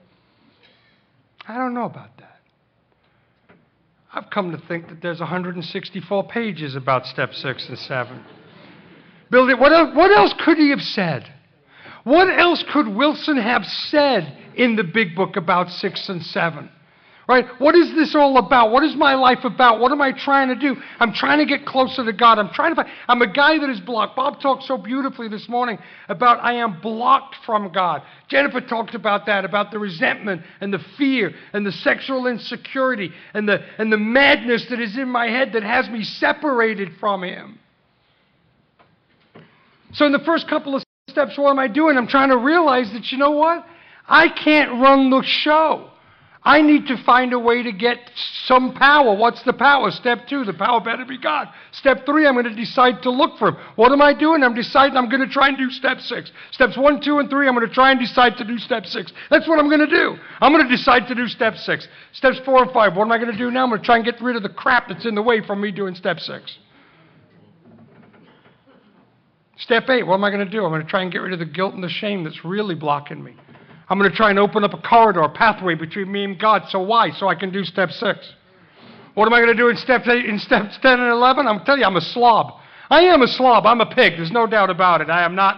I don't know about that. I've come to think that there's 164 pages about step 6 and 7. Bill, what else could he have said? What else could Wilson have said in the big book about 6 and 7? Right? What is this all about? What is my life about? What am I trying to do? I'm trying to get closer to God. I'm a guy that is blocked. Bob talked so beautifully this morning about I am blocked from God. Jennifer talked about that, about the resentment and the fear and the sexual insecurity and the madness that is in my head that has me separated from Him. So in the first couple of steps, what am I doing? I'm trying to realize that, you know what? I can't run the show. I need to find a way to get some power. What's the power? Step 2, the power better be God. Step 3, I'm going to decide to look for Him. What am I doing? I'm deciding I'm going to try and do step 6. Steps 1, 2, and 3, I'm going to try and decide to do step 6. That's what I'm going to do. I'm going to decide to do step 6. Steps 4 and 5, what am I going to do now? I'm going to try and get rid of the crap that's in the way from me doing step 6. Step 8, what am I going to do? I'm going to try and get rid of the guilt and the shame that's really blocking me. I'm going to try and open up a corridor, a pathway between me and God. So why? So I can do step 6. What am I going to do in step 8, in steps 10 and 11? I'm telling you, I'm a slob. I am a slob. I'm a pig. There's no doubt about it. I am not.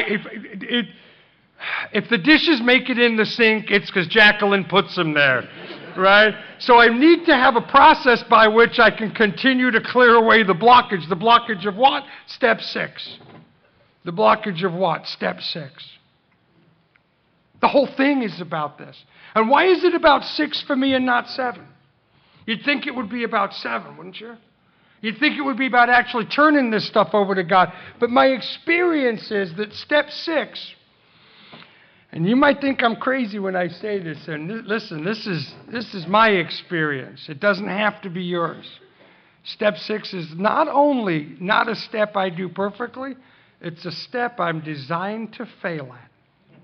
If the dishes make it in the sink, it's because Jacqueline puts them there, right? So I need to have a process by which I can continue to clear away the blockage. The blockage of what? Step 6. The blockage of what? Step 6. The whole thing is about this. And why is it about 6 for me and not 7? You'd think it would be about 7, wouldn't you? You'd think it would be about actually turning this stuff over to God. But my experience is that step 6, and you might think I'm crazy when I say this, and listen, this is my experience. It doesn't have to be yours. Step 6 is not only not a step I do perfectly, it's a step I'm designed to fail at.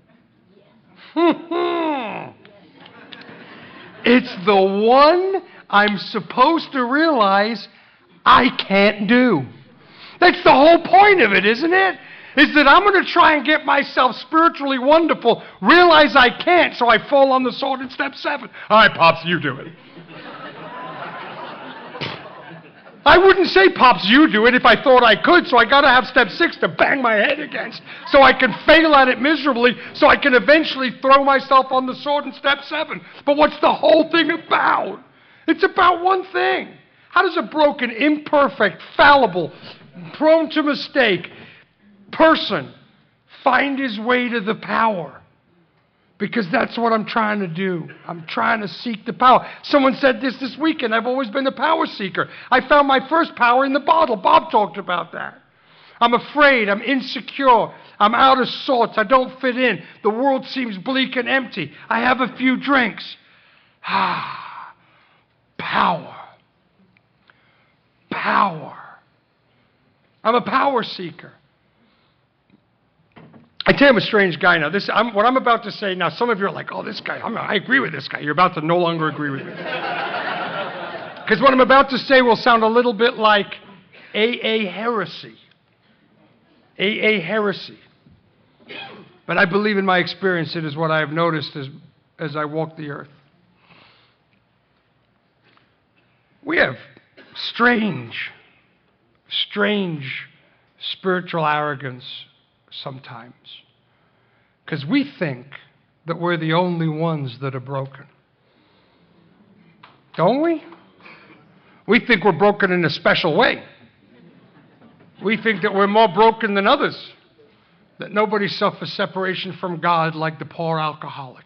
It's the one I'm supposed to realize I can't do. That's the whole point of it, isn't it? Is that I'm going to try and get myself spiritually wonderful, realize I can't, so I fall on the sword in step 7. All right, Pops, you do it. I wouldn't say, Pops, you do it if I thought I could, so I got to have step 6 to bang my head against, so I can fail at it miserably, so I can eventually throw myself on the sword in step 7. But what's the whole thing about? It's about one thing. How does a broken, imperfect, fallible, prone to mistake person find his way to the power? Because that's what I'm trying to do. I'm trying to seek the power. Someone said this weekend. I've always been a power seeker. I found my first power in the bottle. Bob talked about that. I'm afraid. I'm insecure. I'm out of sorts. I don't fit in. The world seems bleak and empty. I have a few drinks. Power. Power. I'm a power seeker. I tell you, I'm a strange guy now. What I'm about to say now, some of you are like, oh, this guy, I agree with this guy. You're about to no longer agree with me. Because what I'm about to say will sound a little bit like AA heresy. AA heresy. But I believe in my experience it is what I have noticed as I walk the earth. We have strange spiritual arrogance sometimes, because we think that we're the only ones that are broken. Don't we? We think we're broken in a special way. We think that we're more broken than others, that nobody suffers separation from God like the poor alcoholic.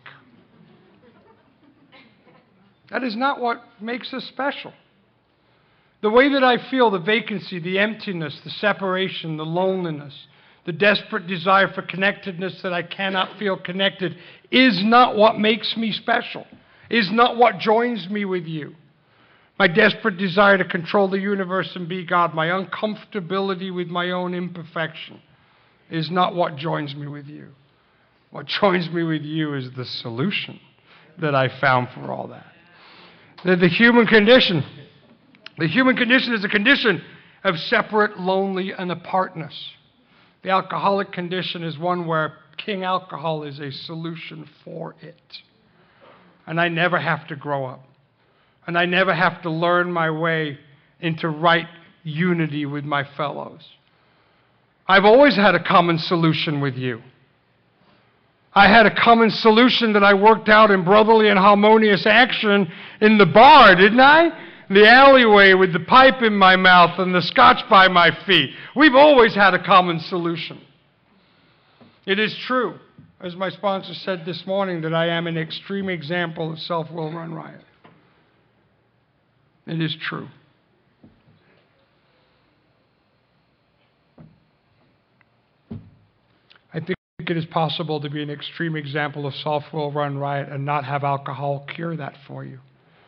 That is not what makes us special. The way that I feel the vacancy, the emptiness, the separation, the loneliness, the desperate desire for connectedness that I cannot feel connected is not what makes me special, is not what joins me with you. My desperate desire to control the universe and be God, my uncomfortability with my own imperfection is not what joins me with you. What joins me with you is the solution that I found for all that. The human condition. The human condition is a condition of separate, lonely, and apartness. The alcoholic condition is one where King Alcohol is a solution for it. And I never have to grow up. And I never have to learn my way into right unity with my fellows. I've always had a common solution with you. I had a common solution that I worked out in brotherly and harmonious action in the bar, didn't I? The alleyway with the pipe in my mouth and the scotch by my feet. We've always had a common solution. It is true, as my sponsor said this morning, that I am an extreme example of self-will run riot. It is true. I think it is possible to be an extreme example of self-will run riot and not have alcohol cure that for you.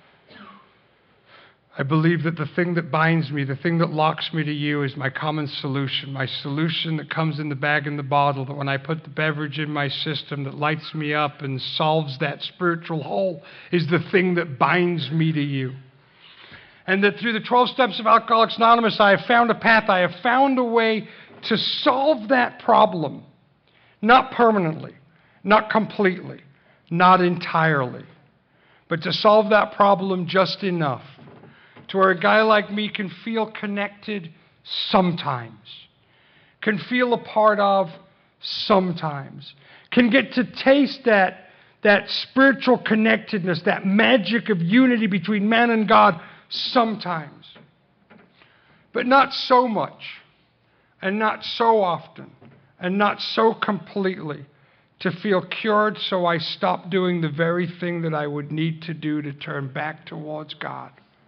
I believe that the thing that binds me, the thing that locks me to you is my common solution, my solution that comes in the bag and the bottle, that when I put the beverage in my system that lights me up and solves that spiritual hole is the thing that binds me to you. And that through the 12 steps of Alcoholics Anonymous, I have found a path, I have found a way to solve that problem. Not permanently, not completely, not entirely, but to solve that problem just enough to where a guy like me can feel connected sometimes, can feel a part of sometimes, can get to taste that spiritual connectedness, that magic of unity between man and God sometimes, but not so much, and not so often, and not so completely to feel cured so I stop doing the very thing that I would need to do to turn back towards God.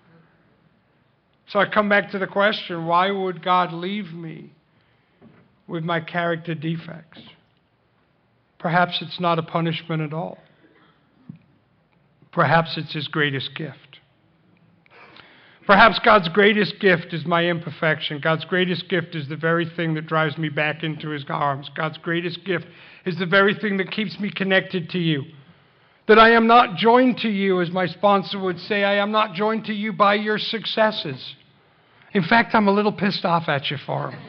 So I come back to the question, why would God leave me with my character defects? Perhaps it's not a punishment at all. Perhaps it's His greatest gift. Perhaps God's greatest gift is my imperfection. God's greatest gift is the very thing that drives me back into His arms. God's greatest gift is the very thing that keeps me connected to you. That I am not joined to you, as my sponsor would say, I am not joined to you by your successes. In fact, I'm a little pissed off at you for them.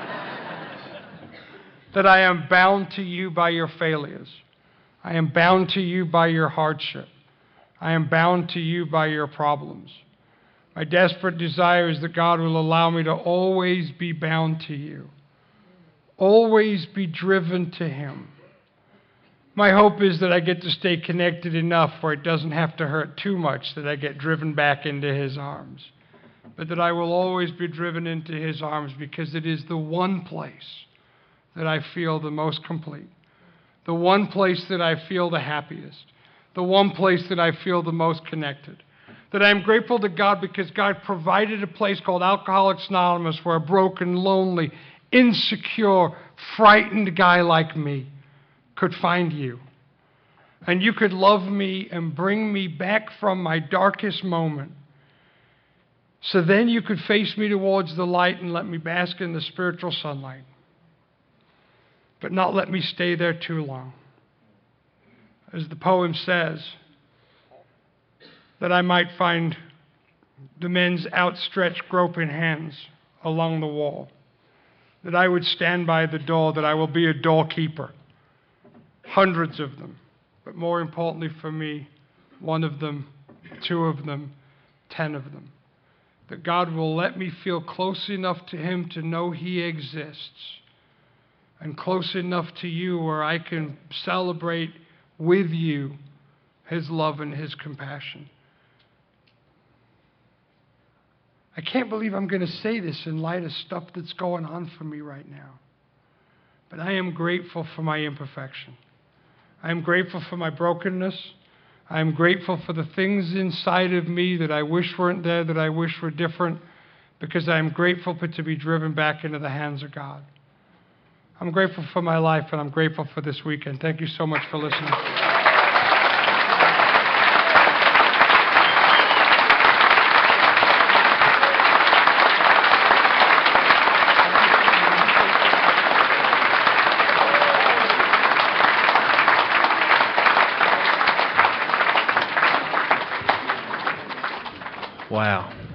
That I am bound to you by your failures. I am bound to you by your hardship. I am bound to you by your problems. My desperate desire is that God will allow me to always be bound to you. Always be driven to Him. My hope is that I get to stay connected enough where it doesn't have to hurt too much that I get driven back into His arms. But that I will always be driven into His arms because it is the one place that I feel the most complete. The one place that I feel the happiest. The one place that I feel the most connected. That I am grateful to God because God provided a place called Alcoholics Anonymous where a broken, lonely, insecure, frightened guy like me could find you. And you could love me and bring me back from my darkest moment. So then you could face me towards the light and let me bask in the spiritual sunlight. But not let me stay there too long. As the poem says, that I might find the men's outstretched groping hands along the wall. That I would stand by the door, that I will be a doorkeeper. Hundreds of them. But more importantly for me, one of them, 2 of them, 10 of them. That God will let me feel close enough to Him to know He exists. And close enough to you where I can celebrate with you His love and His compassion. I can't believe I'm going to say this in light of stuff that's going on for me right now. But I am grateful for my imperfection. I am grateful for my brokenness. I am grateful for the things inside of me that I wish weren't there, that I wish were different, because I am grateful to be driven back into the hands of God. I'm grateful for my life, and I'm grateful for this weekend. Thank you so much for listening. Wow.